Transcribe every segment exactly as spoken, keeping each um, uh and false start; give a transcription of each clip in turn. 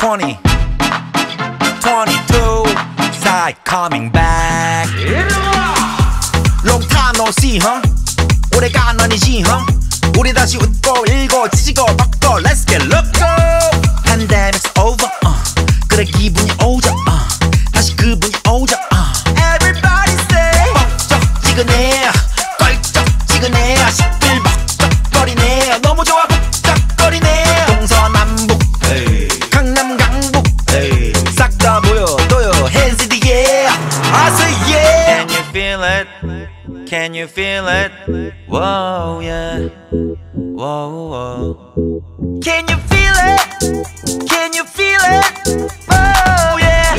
twenty, twenty-two side coming back. Long time no see, huh? 오래간 아니지, huh? 우리 다시 웃고 일고 지지고 벅고 Let's get loco. Pandemic's over, uh. 그래 기분이 오죠, uh. 다시 그분이 오죠, uh. Everybody say 벅적지근해 껄쩍지근해 시끌벅적거리네 너무 좋아 북적거리네 동서남북 hey. 강남 강북 hey. 싹 다 보여도요 Hands in the air I say yeah. Can you feel it? Can you feel it? Whoa yeah. Whoa whoa. Can you feel it? Can you feel it? Oh yeah.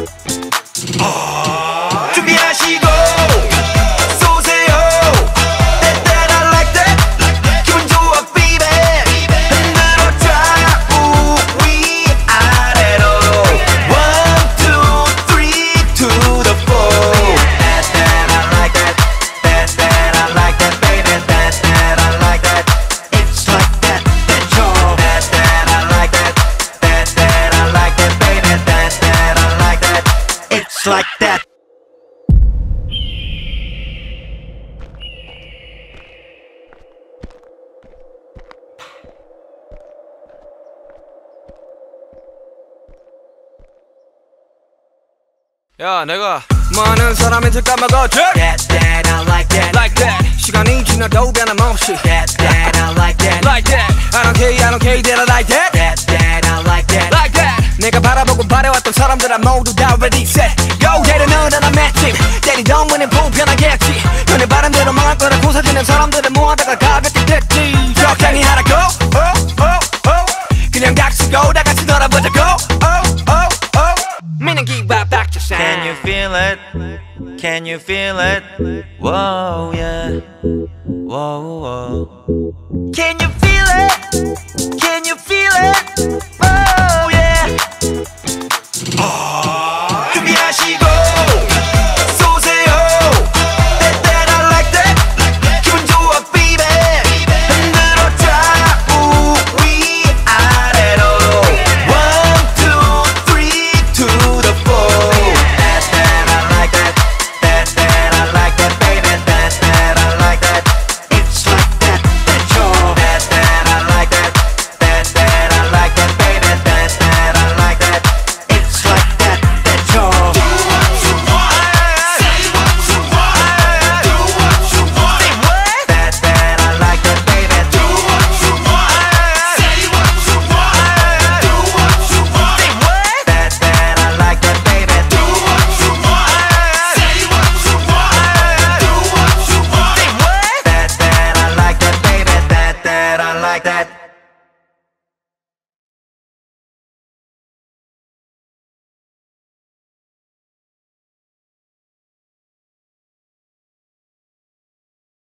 Oh. 준비하시고 쏘세요. That that I like that. 기분 좋아 baby. 흔들어 좌우 위아래로. One two three to the four. That that I like that. That that I like that baby. That that I like that. It's like that. That's all. That that I like that. That that I like that baby. That that I like that. It's like that. 야 내가 많은 사람인지 까먹었지 That that I like that. Like that 시간이 지나도 변함없이 That that I like that. Like that I don't care I don't care that I like that That that I like that. Like that 내가 바라보고 바래왔던 사람들은 모두 다 ready set Go 때리는 나라 matching 때리던 문은 불편하겠지 너네 바람대로 망할 거라 고사지는 사람들은 모아다가 가볍게 됐지 적당히 하라고 oh, oh, oh. 그냥 닥치고 다 같이 놀아보자고 oh, oh, oh. meaning give up back to sound Can you feel it? Can you feel it? Whoa yeah. Whoa whoa. Can you feel it? Can you feel it?